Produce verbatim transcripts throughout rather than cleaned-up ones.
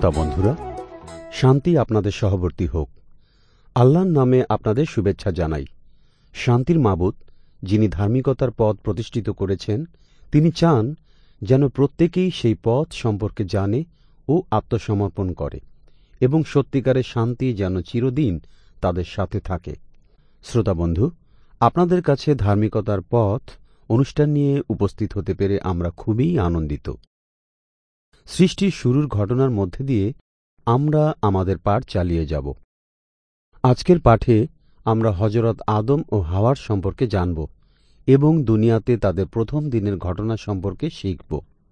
শ্রোতা বন্ধুরা, শান্তি আপনাদের সহবর্তী হোক। আল্লাহর নামে আপনাদের শুভেচ্ছা জানাই। শান্তির মাবুদ, যিনি ধার্মিকতার পথ প্রতিষ্ঠিত করেছেন, তিনি চান যেন প্রত্যেকেই সেই পথ সম্পর্কে জানে ও আত্মসমর্পণ করে, এবং সত্যিকারের শান্তি যেন চিরদিন তাদের সাথে থাকে। শ্রোতা বন্ধু, আপনাদের কাছে ধার্মিকতার পথ অনুষ্ঠান নিয়ে উপস্থিত হতে পেরে আমরা খুবই আনন্দিত। সৃষ্টির শুরুর ঘটনার মধ্যে দিয়ে আমরা আমাদের পাঠ চালিয়ে যাব। আজকের পাঠে আমরা হযরত আদম ও হাওয়ার সম্পর্কে জানব এবং দুনিয়াতে তাদের প্রথম দিনের ঘটনা সম্পর্কে শিখব।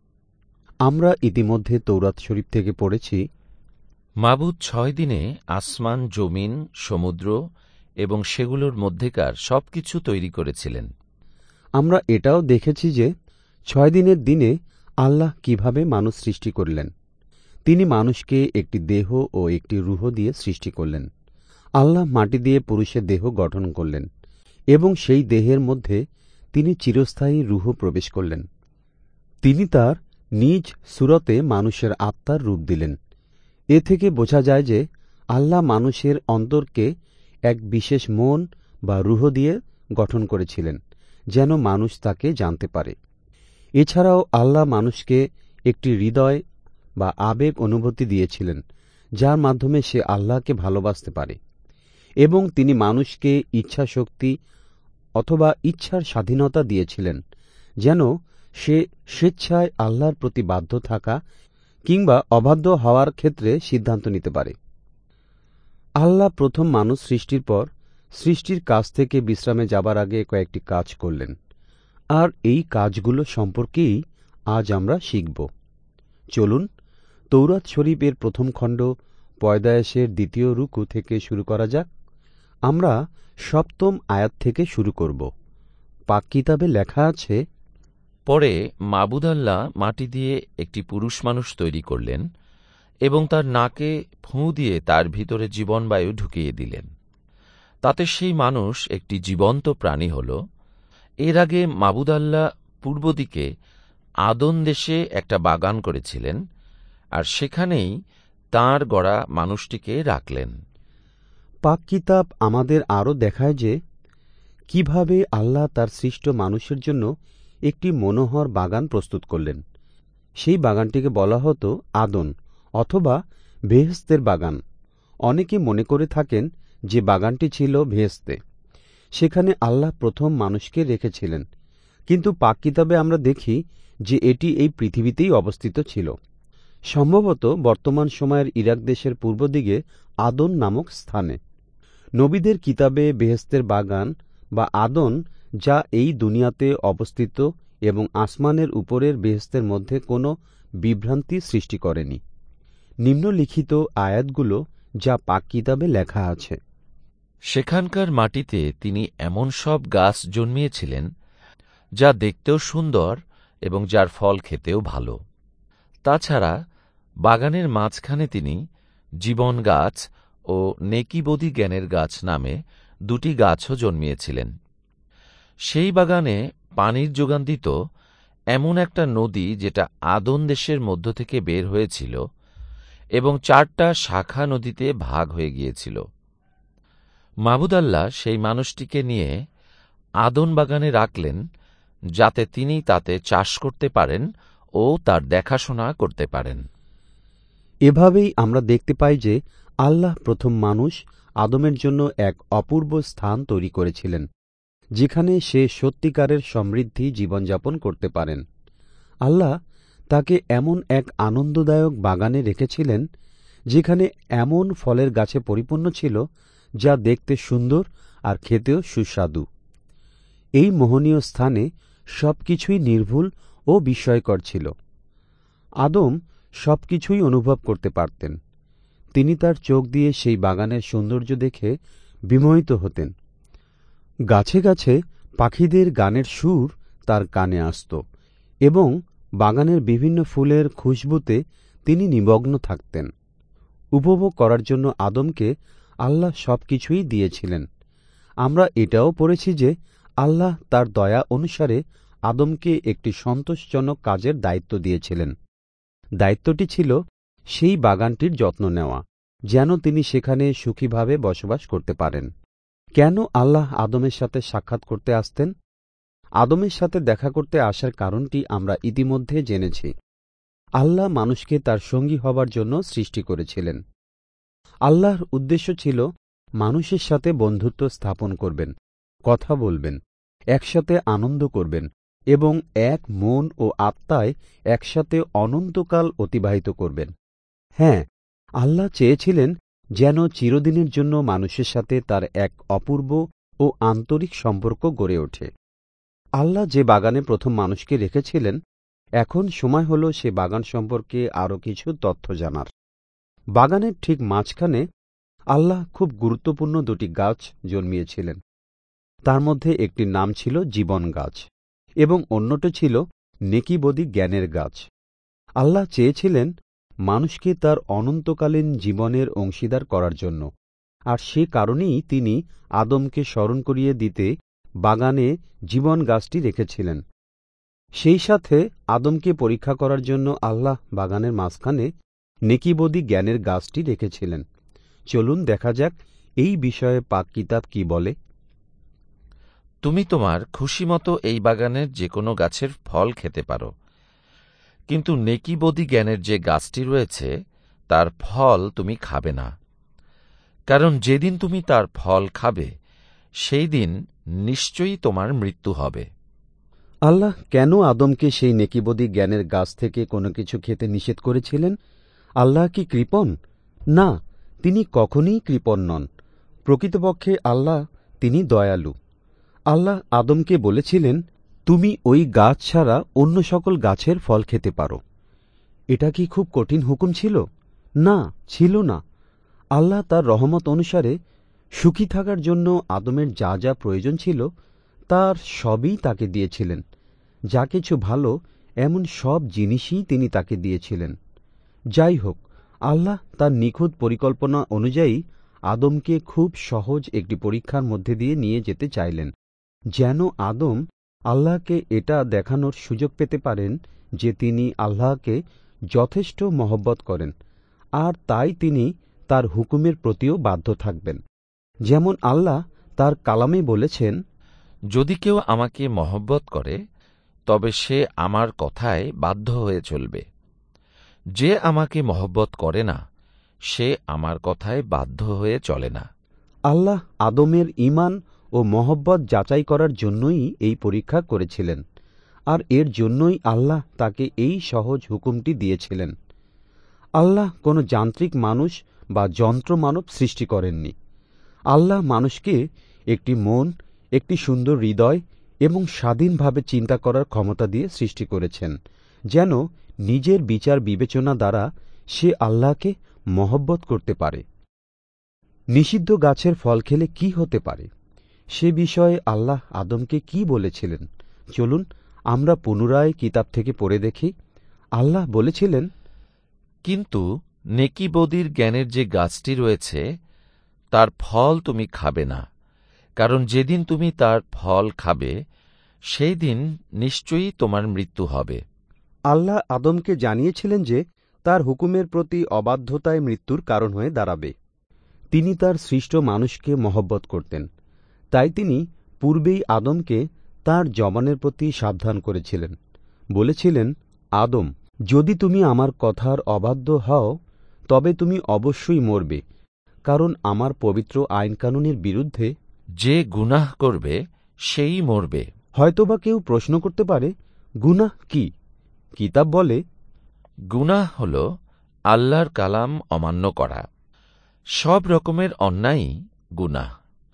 আমরা ইতিমধ্যে তৌরাত শরীফ থেকে পড়েছি, মাবুদ ছয় দিনে আসমান, জমিন, সমুদ্র এবং সেগুলোর মধ্যেকার সবকিছু তৈরি করেছিলেন। আমরা এটাও দেখেছি যে ছয় দিনের দিনে আল্লাহ কিভাবে মানুষ সৃষ্টি করলেন। তিনি মানুষকে একটি দেহ ও একটি রূহ দিয়ে সৃষ্টি করলেন। আল্লাহ মাটি দিয়ে পুরুষের দেহ গঠন করলেন এবং সেই দেহের মধ্যে তিনি চিরস্থায়ী রূহ প্রবেশ করলেন। তিনি তার নিজ সুরতে মানুষের আত্মার রূপ দিলেন। এ থেকে বোঝা যায় যে আল্লাহ মানুষের অন্তরকে এক বিশেষ মন বা রূহ দিয়ে গঠন করেছিলেন, যেন মানুষ তাকে জানতে পারে। এছাড়াও আল্লাহ মানুষকে একটি হৃদয় বা আবেগ অনুভূতি দিয়েছিলেন, যার মাধ্যমে সে আল্লাহকে ভালোবাসতে পারে, এবং তিনি মানুষকে ইচ্ছা শক্তি অথবা ইচ্ছার স্বাধীনতা দিয়েছিলেন, যেন সে স্বেচ্ছায় আল্লাহর প্রতি বাধ্য থাকা কিংবা অবাধ্য হওয়ার ক্ষেত্রে সিদ্ধান্ত নিতে পারে। আল্লাহ প্রথম মানুষ সৃষ্টির পর সৃষ্টির কাজ থেকে বিশ্রামে যাবার আগে কয়েকটি কাজ করলেন, আর এই কাজগুলো সম্পর্কেই আজ আমরা শিখব। চলুন তৌরাত শরীফের প্রথম খণ্ড পয়দায়েশের দ্বিতীয় রুকু থেকে শুরু করা যাক। আমরা সপ্তম আয়াত থেকে শুরু করব। পাক কিতাবে লেখা আছে, পরে মাবুদ আল্লাহ মাটি দিয়ে একটি পুরুষ মানুষ তৈরি করলেন এবং তার নাকে ফুঁ দিয়ে তার ভিতরে জীবনবায়ু ঢুকিয়ে দিলেন। তাতে সেই মানুষ একটি জীবন্ত প্রাণী হল। এর আগে মাবুদ আল্লাহ পূর্ব দিকে আদন দেশে একটা বাগান করেছিলেন, আর সেখানেই তাঁর গড়া মানুষটিকে রাখলেন। পাক কিতাব আমাদের আরও দেখায় যে কিভাবে আল্লাহ তার সৃষ্ট মানুষের জন্য একটি মনোহর বাগান প্রস্তুত করলেন। সেই বাগানটিকে বলা হতো আদন অথবা বেহেশতের বাগান। অনেকে মনে করে থাকেন যে বাগানটি ছিল বেহেশতে, সেখানে আল্লাহ প্রথম মানুষকে রেখেছিলেন, কিন্তু পাক কিতাবে আমরা দেখি যে এটি এই পৃথিবীতেই অবস্থিত ছিল, সম্ভবত বর্তমান সময়ের ইরাক দেশের পূর্ব দিকে আদন নামক স্থানে। নবীদের কিতাবে বেহেশতের বাগান বা আদন, যা এই দুনিয়াতে অবস্থিত এবং আসমানের উপরের বেহেশতের মধ্যে কোনো বিভ্রান্তি সৃষ্টি করেনি। নিম্নলিখিত আয়াতগুলো যা পাক কিতাবে লেখা আছে, সেখানকার মাটিতে তিনি এমন সব গাছ জন্মিয়েছিলেন যা দেখতেও সুন্দর এবং যার ফল খেতেও ভালো। তাছাড়া বাগানের মাঝখানে তিনি জীবন গাছ ও নেকিবদী জ্ঞানের গাছ নামে দুটি গাছও জন্মিয়েছিলেন। সেই বাগানে পানির যোগান দিত এমন একটা নদী যেটা আদন দেশের মধ্য থেকে বের হয়েছিল এবং চারটা শাখা নদীতে ভাগ হয়ে গিয়েছিল। মাবুদ আল্লাহ সেই মানুষটিকে নিয়ে আদন বাগানে রাখলেন, যাতে তিনি তাতে চাষ করতে পারেন ও তার দেখাশোনা করতে পারেন। এভাবেই আমরা দেখতে পাই যে আল্লাহ প্রথম মানুষ আদমের জন্য এক অপূর্ব স্থান তৈরি করেছিলেন, যেখানে সে সত্যিকারের সমৃদ্ধি জীবনযাপন করতে পারেন। আল্লাহ তাকে এমন এক আনন্দদায়ক বাগানে রেখেছিলেন, যেখানে এমন ফলের গাছে পরিপূর্ণ ছিল যা দেখতে সুন্দর আর খেতেও সুস্বাদু। এই মোহনীয় স্থানে সবকিছুই নির্ভুল ও বিস্ময়কর ছিল। আদম সবকিছুই অনুভব করতে পারতেন। তিনি তার চোখ দিয়ে সেই বাগানের সৌন্দর্য দেখে বিমোহিত হতেন। গাছে গাছে পাখিদের গানের সুর তার কানে আসত এবং বাগানের বিভিন্ন ফুলের খুশবুতে তিনি নিমগ্ন থাকতেন। উপভোগ করার জন্য আদমকে আল্লাহ সবকিছুই দিয়েছিলেন। আমরা এটাও পড়েছি যে আল্লাহ তার দয়া অনুসারে আদমকে একটি সন্তোষজনক কাজের দায়িত্ব দিয়েছিলেন। দায়িত্বটি ছিল সেই বাগানটির যত্ন নেওয়া, যেন তিনি সেখানে সুখীভাবে বসবাস করতে পারেন। কেন আল্লাহ আদমের সাথে সাক্ষাৎ করতে আসতেন? আদমের সাথে দেখা করতে আসার কারণটি আমরা ইতিমধ্যে জেনেছি। আল্লাহ মানুষকে তার সঙ্গী হবার জন্য সৃষ্টি করেছিলেন। আল্লাহর উদ্দেশ্য ছিল মানুষের সাথে বন্ধুত্ব স্থাপন করবেন, কথা বলবেন, একসাথে আনন্দ করবেন এবং এক মন ও আত্মায় একসাথে অনন্তকাল অতিবাহিত করবেন। হ্যাঁ, আল্লাহ চেয়েছিলেন যেন চিরদিনের জন্য মানুষের সাথে তার এক অপূর্ব ও আন্তরিক সম্পর্ক গড়ে ওঠে। আল্লাহ যে বাগানে প্রথম মানুষকে রেখেছিলেন, এখন সময় হল সে বাগান সম্পর্কে আরও কিছু তথ্য জানার। বাগানের ঠিক মাঝখানে আল্লাহ খুব গুরুত্বপূর্ণ দুটি গাছ জন্মিয়েছিলেন। তার মধ্যে একটির নাম ছিল জীবন গাছ এবং অন্যটি ছিল নেকিবদী জ্ঞানের গাছ। আল্লাহ চেয়েছিলেন মানুষকে তার অনন্তকালীন জীবনের অংশীদার করার জন্য, আর সে কারণেই তিনি আদমকে স্মরণ করিয়ে দিতে বাগানে জীবন গাছটি রেখেছিলেন। সেই সাথে আদমকে পরীক্ষা করার জন্য আল্লাহ বাগানের মাঝখানে নেকিবদী জ্ঞানের গাছটি রেখেছিলেন। চলুন দেখা যাক এই বিষয়ে পাক কিতাব কি বলে। তুমি তোমার খুশিমতো এই বাগানের যে কোনো গাছের ফল খেতে পারো, কিন্তু নেকিবদী জ্ঞানের যে গাছটি রয়েছে তার ফল তুমি খাবে না, কারণ যেদিন তুমি তার ফল খাবে সেই দিন নিশ্চয়ই তোমার মৃত্যু হবে। আল্লাহ কেন আদমকে সেই নেকিবদী জ্ঞানের গাছ থেকে কোনো কিছু খেতে নিষেধ করেছিলেন? আল্লাহ কি কৃপণ? না, তিনি কখনই কৃপণ নন। প্রকৃতপক্ষে আল্লাহ তিনি দয়ালু। আল্লাহ আদমকে বলেছিলেন, তুমি ওই গাছ ছাড়া অন্য সকল গাছের ফল খেতে পারো। এটা কি খুব কঠিন হুকুম ছিল? না, ছিল না। আল্লাহ তার রহমত অনুসারে সুখী থাকার জন্য আদমের যা যা প্রয়োজন ছিল তার সবই তাকে দিয়েছিলেন। যা কিছু ভালো এমন সব জিনিসই তিনি তাকে দিয়েছিলেন। যাই হোক, আল্লাহ তার নিখুঁত পরিকল্পনা অনুযায়ী আদমকে খুব সহজ একটি পরীক্ষার মধ্যে দিয়ে নিয়ে যেতে চাইলেন, যেন আদম আল্লাহকে এটা দেখানোর সুযোগ পেতে পারেন যে তিনি আল্লাহকে যথেষ্ট মহব্বত করেন, আর তাই তিনি তার হুকুমের প্রতিও বাধ্য থাকবেন। যেমন আল্লাহ তার কালামে বলেছেন, যদি কেউ আমাকে মহব্বত করে তবে সে আমার কথায় বাধ্য হয়ে চলবে। যে আমাকে মহব্বত করে না সে আমার কথায় বাধ্য হয়ে চলে না। আল্লাহ আদমের ঈমান ও মহব্বত যাচাই করার জন্যই এই পরীক্ষা করেছিলেন, আর এর জন্যই আল্লাহ তাকে এই সহজ হুকুমটি দিয়েছিলেন। আল্লাহ কোনো যান্ত্রিক মানুষ বা যন্ত্র মানব সৃষ্টি করেননি। আল্লাহ মানুষকে একটি মন, একটি সুন্দর হৃদয় এবং স্বাধীনভাবে চিন্তা করার ক্ষমতা দিয়ে সৃষ্টি করেছেন, যেন নিজের বিচার বিবেচনা দ্বারা সে আল্লাহকে মহব্বত করতে পারে। নিষিদ্ধ গাছের ফল খেলে কি হতে পারে সে বিষয়ে আল্লাহ আদমকে কি বলেছিলেন, চলুন আমরা পুনরায় কিতাব থেকে পড়ে দেখি। আল্লাহ বলেছিলেন, কিন্তু নেকিবদির জ্ঞানের যে গাছটি রয়েছে তার ফল তুমি খাবে না, কারণ যেদিন তুমি তার ফল খাবে সেই দিন নিশ্চয়ই তোমার মৃত্যু হবে। আল্লাহ আদমকে জানিয়েছিলেন যে তার হুকুমের প্রতি অবাধ্যতায় মৃত্যুর কারণ হয়ে দাঁড়াবে। তিনি তার সৃষ্ট মানুষকে মহব্বত করতেন, তাই তিনি পূর্বেই আদমকে তার জবানের প্রতি সাবধান করেছিলেন। বলেছিলেন, আদম, যদি তুমি আমার কথার অবাধ্য হও তবে তুমি অবশ্যই মরবে, কারণ আমার পবিত্র আইনকানুনের বিরুদ্ধে যে গুনাহ করবে সেই মরবে। হয়তোবা কেউ প্রশ্ন করতে পারে, গুনাহ কি? কিতাব বলে, গুনাহ হল আল্লাহর কালাম অমান্য করা। সব রকমের অন্যায়ই গুনাহ।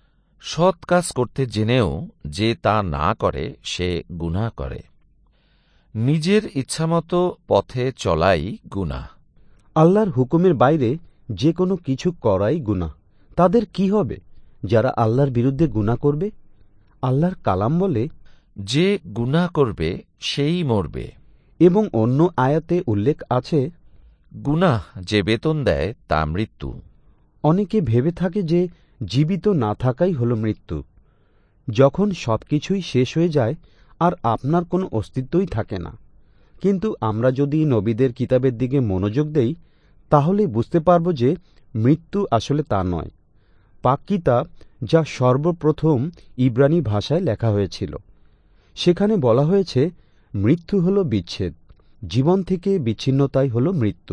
সৎ কাজ করতে জেনেও যে তা না করে সে গুনাহ করে। নিজের ইচ্ছামতো পথে চলাই গুনাহ। আল্লাহর হুকুমের বাইরে যে কোনো কিছু করাই গুনাহ। তাদের কি হবে যারা আল্লাহর বিরুদ্ধে গুনাহ করবে? আল্লাহর কালাম বলে, যে গুনাহ করবে সেই মরবে। এবং অন্য আয়াতে উল্লেখ আছে, গুনাহ যে বেতন দেয় তা মৃত্যু। অনেকে ভেবে থাকে যে জীবিত না থাকাই হল মৃত্যু। যখন সবকিছুই শেষ হয়ে যায় আর আপনার কোনো অস্তিত্বই থাকে না। কিন্তু আমরা যদি নবীদের কিতাবের দিকে মনোযোগ দেই তাহলে বুঝতে পারব যে মৃত্যু আসলে তা নয়। পাক কিতাব, যা সর্বপ্রথম ইব্রানি ভাষায় লেখা হয়েছিল, সেখানে বলা হয়েছে মৃত্যু হল বিচ্ছেদ, জীবন থেকে বিচ্ছিন্নতাই হল মৃত্যু।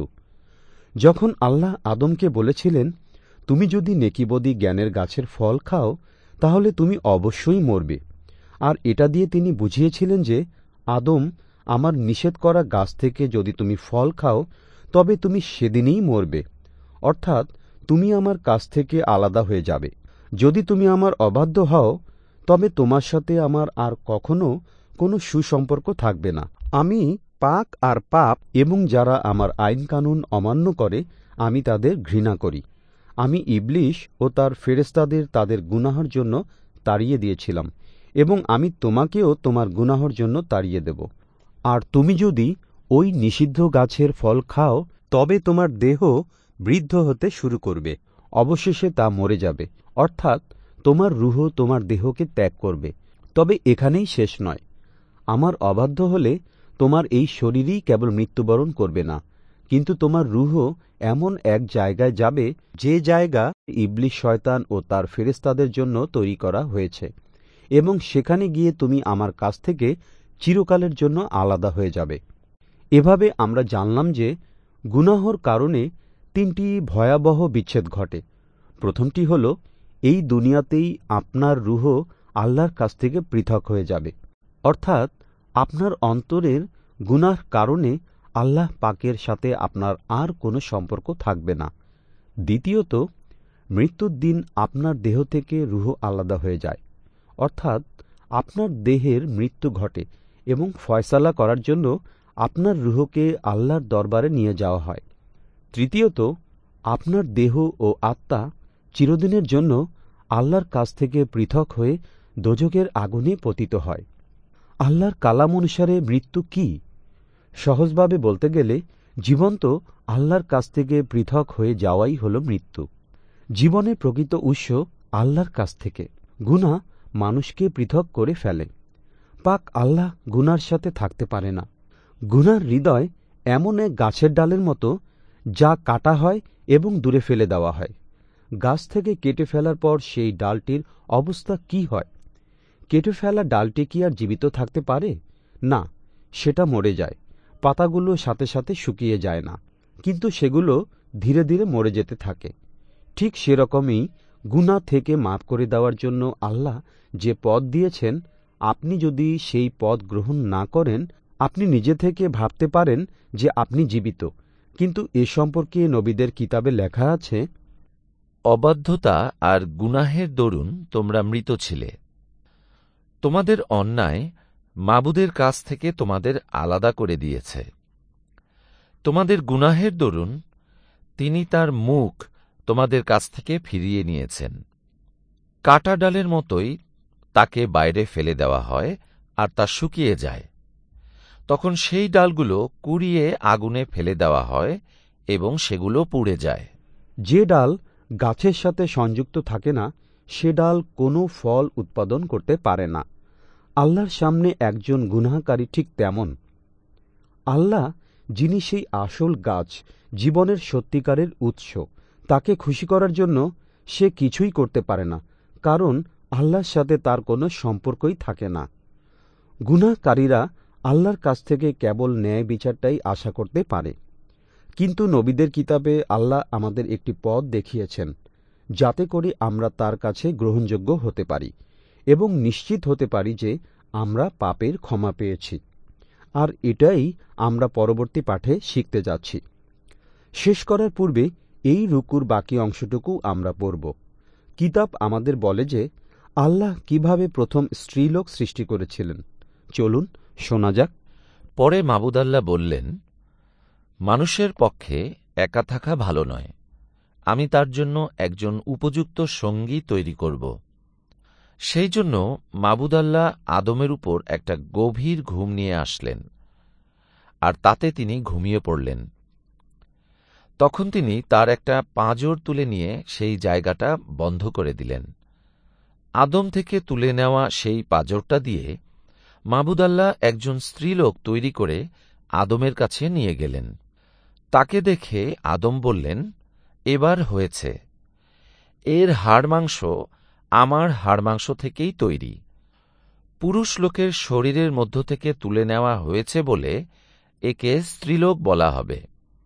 যখন আল্লাহ আদমকে বলেছিলেন, তুমি যদি নেকিবদী জ্ঞানের গাছের ফল খাও তাহলে তুমি অবশ্যই মরবে, আর এটা দিয়ে তিনি বুঝিয়েছিলেন যে, আদম, আমার নিষেধ করা গাছ থেকে যদি তুমি ফল খাও তবে তুমি সেদিনই মরবে, অর্থাৎ তুমি আমার কাছ থেকে আলাদা হয়ে যাবে। যদি তুমি আমার অবাধ্য হও তবে তোমার সাথে আমার আর কখনো কোনো সুসম্পর্ক থাকবে না। আমি পাক আর পাপ এবং যারা আমার আইন কানুন অমান্য করে আমি তাদের ঘৃণা করি। আমি ইবলিশ ও তার ফেরেশতাদের তাদের গুনাহের জন্য তাড়িয়ে দিয়েছিলাম, এবং আমি তোমাকেও তোমার গুনাহের জন্য তাড়িয়ে দেব। আর তুমি যদি ওই নিষিদ্ধ গাছের ফল খাও তবে তোমার দেহ বৃদ্ধ হতে শুরু করবে, অবশেষে তা মরে যাবে, অর্থাৎ তোমার রূহ তোমার দেহকে ত্যাগ করবে। তবে এখানেই শেষ নয়। আমার অবাধ্য হলে তোমার এই শরীরই কেবল মৃত্যুবরণ করবে না, কিন্তু তোমার রূহ এমন এক জায়গায় যাবে যে জায়গা ইবলিশ শয়তান ও তার ফেরেশতাদের জন্য তৈরি করা হয়েছে, এবং সেখানে গিয়ে তুমি আমার কাছ থেকে চিরকালের জন্য আলাদা হয়ে যাবে। এভাবে আমরা জানলাম যে গুনাহর কারণে তিনটি ভয়াবহ বিচ্ছেদ ঘটে। প্রথমটি হল, এই দুনিয়াতেই আপনার রূহ আল্লাহর কাছ থেকে পৃথক হয়ে যাবে, অর্থাৎ আপনার অন্তরের গুনাহর কারণে আল্লাহ পাকের সাথে আপনার আর কোনো সম্পর্ক থাকবে না। দ্বিতীয়ত, মৃত্যুর দিন আপনার দেহ থেকে রূহ আলাদা হয়ে যায়, অর্থাৎ আপনার দেহের মৃত্যু ঘটে এবং ফয়সালা করার জন্য আপনার রূহকে আল্লাহর দরবারে নিয়ে যাওয়া হয়। তৃতীয়ত, আপনার দেহ ও আত্মা চিরদিনের জন্য আল্লাহর কাছ থেকে পৃথক হয়ে দোজখের আগুনে পতিত হয়। আল্লাহর কালাম অনুসারে মৃত্যু কি? সহজভাবে বলতে গেলে জীবন্ত আল্লাহর কাছ থেকে পৃথক হয়ে যাওয়াই হল মৃত্যু। জীবনের প্রকৃত উৎস আল্লাহর কাছ থেকে। গুনাহ মানুষকে পৃথক করে ফেলে। পাক আল্লাহ গুনার সাথে থাকতে পারে না। গুনার হৃদয় এমন এক গাছের ডালের মতো যা কাটা হয় এবং দূরে ফেলে দেওয়া হয়। গাছ থেকে কেটে ফেলার পর সেই ডালটির অবস্থা কি হয়? কেটে ফেলা ডালটি কি আর জীবিত থাকতে পারে? না, সেটা মরে যায়। পাতাগুলো সাথে সাথে শুকিয়ে যায় না, কিন্তু সেগুলো ধীরে ধীরে মরে যেতে থাকে। ঠিক সেরকমই গুনাহ থেকে মাফ করে দেওয়ার জন্য আল্লাহ যে পথ দিয়েছেন, আপনি যদি সেই পথ গ্রহণ না করেন, আপনি নিজে থেকে ভাবতে পারেন যে আপনি জীবিত, কিন্তু এ সম্পর্কে নবীদের কিতাবে লেখা আছে, অবাধ্যতা আর গুনাহের দরুন তোমরা মৃত ছিলে। তোমাদের অন্যায় মাবুদের কাছ থেকে তোমাদের আলাদা করে দিয়েছে। তোমাদের গুনাহের দরুন তিনি তার মুখ তোমাদের কাছ থেকে ফিরিয়ে নিয়েছেন। কাটা ডালের মতোই তাকে বাইরে ফেলে দেওয়া হয় আর তা শুকিয়ে যায়। তখন সেই ডালগুলো কুড়িয়ে আগুনে ফেলে দেওয়া হয় এবং সেগুলো পুড়ে যায়। যে ডাল গাছের সাথে সংযুক্ত থাকে না সে ডাল কোনো ফল উৎপাদন করতে পারে না। আল্লাহর সামনে একজন গুনাহকারী ঠিক তেমন। আল্লাহ, যিনি সেই আসল গাছ, জীবনের সত্যিকারের উৎস, তাকে খুশি করার জন্য সে কিছুই করতে পারে না, কারণ আল্লাহর সাথে তার কোনো সম্পর্কই থাকে না। গুনাহকারীরা আল্লাহর কাছ থেকে কেবল ন্যায় বিচারটাই আশা করতে পারে। কিন্তু নবীদের কিতাবে আল্লাহ আমাদের একটি পথ দেখিয়েছেন, যাতে করে আমরা তার কাছে গ্রহণযোগ্য হতে পারি এবং নিশ্চিত হতে পারি যে আমরা পাপের ক্ষমা পেয়েছি। আর এটাই আমরা পরবর্তী পাঠে শিখতে যাচ্ছি। শেষ করার পূর্বে এই রুকুর বাকি অংশটুকু আমরা পড়ব। কিতাব আমাদের বলে যে আল্লাহ কিভাবে প্রথম স্ত্রীলোক সৃষ্টি করেছিলেন। চলুন শোনা যাক। পরে মাবুদাল্লাহ বললেন, মানুষের পক্ষে একা থাকা ভালো নয়। আমি তার জন্য একজন উপযুক্ত সঙ্গী তৈরি করব। সেই জন্য মাবুদাল্লাহ আদমের উপর একটা গভীর ঘুম নিয়ে আসলেন, আর তাতে তিনি ঘুমিয়ে পড়লেন। তখন তিনি তার একটা পাঁজর তুলে নিয়ে সেই জায়গাটা বন্ধ করে দিলেন। আদম থেকে তুলে নেওয়া সেই পাঁজরটা দিয়ে মাবুদাল্লাহ একজন স্ত্রীলোক তৈরি করে আদমের কাছে নিয়ে গেলেন। তাকে দেখে আদম বললেন, এবার হয়েছে, এর হাড় মাংস আমার হাড় মাংস থেকেই তৈরি। পুরুষ লোকের শরীরের মধ্য থেকে তুলে নেওয়া হয়েছে বলে একে স্ত্রীলোক বলা হবে।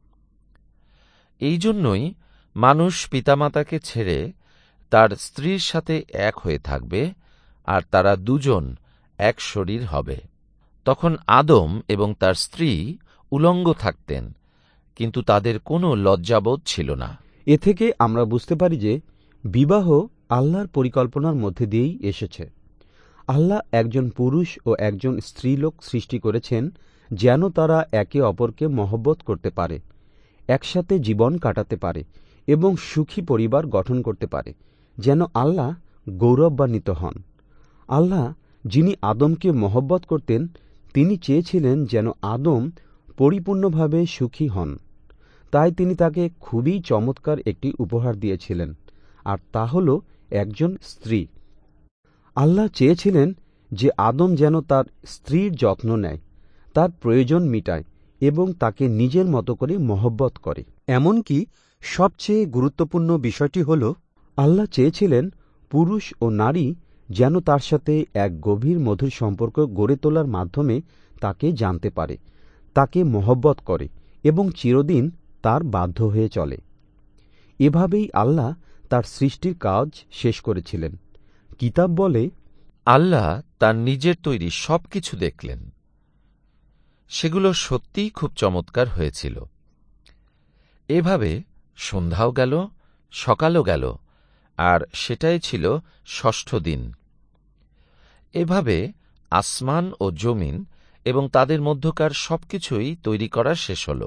এই জন্যই মানুষ পিতামাতাকে ছেড়ে তার স্ত্রীর সাথে এক হয়ে থাকবে, আর তারা দুজন এক শরীর হবে। তখন আদম এবং তার স্ত্রী উলঙ্গ থাকতেন, কিন্তু তাদের কোনো লজ্জাবোধ ছিল না। এ থেকে আমরা বুঝতে পারি যে বিবাহ আল্লাহর পরিকল্পনার মধ্যে দিয়েই এসেছে। আল্লাহ একজন পুরুষ ও একজন স্ত্রীলোক সৃষ্টি করেছেন যেন তারা একে অপরকে মহব্বত করতে পারে, একসাথে জীবন কাটাতে পারে এবং সুখী পরিবার গঠন করতে পারে, যেন আল্লাহ গৌরবান্বিত হন। আল্লাহ যিনি আদমকে মহব্বত করতেন, তিনি চেয়েছিলেন যেন আদম পরিপূর্ণভাবে সুখী হন। তাই তিনি তাকে খুবই চমৎকার একটি উপহার দিয়েছিলেন, আর তা হল একজন স্ত্রী। আল্লাহ চেয়েছিলেন যে আদম যেন তার স্ত্রীর যত্ন নেয়, তার প্রয়োজন মিটায় এবং তাকে নিজের মতো করে মহব্বত করে। এমনকি সবচেয়ে গুরুত্বপূর্ণ বিষয়টি হল, আল্লাহ চেয়েছিলেন পুরুষ ও নারী যেন তার সাথে এক গভীর মধুর সম্পর্ক গড়ে তোলার মাধ্যমে তাকে জানতে পারে, তাকে মহব্বত করে এবং চিরদিন তার বাধ্য হয়ে চলে। এভাবেই আল্লাহ তার সৃষ্টির কাজ শেষ করেছিলেন। কিতাব বলে, আল্লাহ তার নিজের তৈরি সবকিছু দেখলেন, সেগুলো সত্যিই খুব চমৎকার হয়েছিল। এভাবে সন্ধ্যাও গেল, সকালও গেল, আর সেটাই ছিল ষষ্ঠ দিন। এভাবে আসমান ও জমিন এবং তাদের মধ্যকার সবকিছুই তৈরি করা শেষ হল।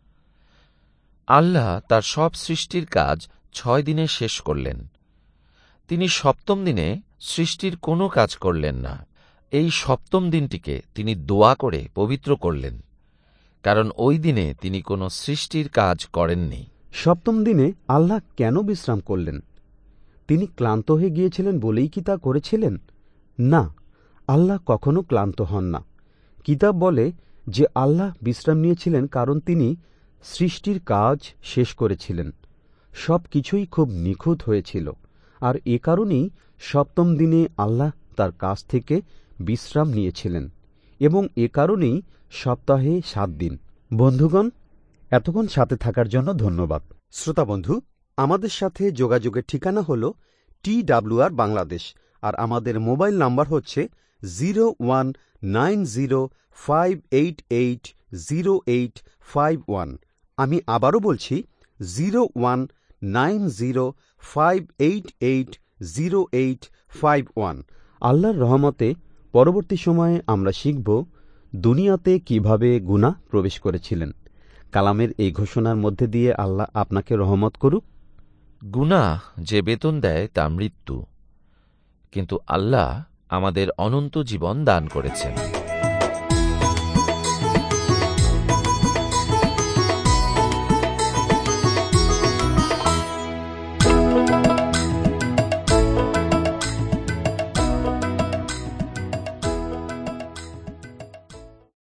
আল্লাহ তার সব সৃষ্টির কাজ ছয় দিনে শেষ করলেন। তিনি সপ্তম দিনে সৃষ্টির কোনো কাজ করলেন না। এই সপ্তম দিনটিকে তিনি দোয়া করে পবিত্র করলেন, কারণ ওই দিনে তিনি কোনো সৃষ্টির কাজ করেননি। সপ্তম দিনে আল্লাহ কেন বিশ্রাম করলেন? তিনি ক্লান্ত হয়ে গিয়েছিলেন বলেই কি তা করেছিলেন? না, আল্লাহ কখনো ক্লান্ত হন না। কিতাব বলে যে আল্লাহ বিশ্রাম নিয়েছিলেন কারণ তিনি সৃষ্টির কাজ শেষ করেছিলেন। সব কিছুই খুব নিখুঁত হয়েছিল, আর এ কারণেই সপ্তম দিনে আল্লাহ তার কাজ থেকে বিশ্রাম নিয়েছিলেন, এবং এ কারণেই সপ্তাহে সাত দিন। বন্ধুগণ, এতক্ষণ সাথে থাকার জন্য ধন্যবাদ। শ্রোতা বন্ধু, আমাদের সাথে যোগাযোগের ঠিকানা হল টি ডাব্লিউ আর বাংলাদেশ, আর আমাদের মোবাইল নাম্বার হচ্ছে zero one nine zero five eight eight zero eight five one. আমি আবারও বলছি, zero one nine zero five eight eight zero eight five one. আল্লাহর রহমতে পরবর্তী সময়ে আমরা শিখব দুনিয়াতে কিভাবে গুনাহ প্রবেশ করেছিলেন। কালামের এই ঘোষণার মধ্যে দিয়ে আল্লাহ আপনাকে রহমত করুক। গুনাহ যে বেতন দেয় তা মৃত্যু, কিন্তু আল্লাহ আমাদের অনন্ত জীবন দান করেছেন।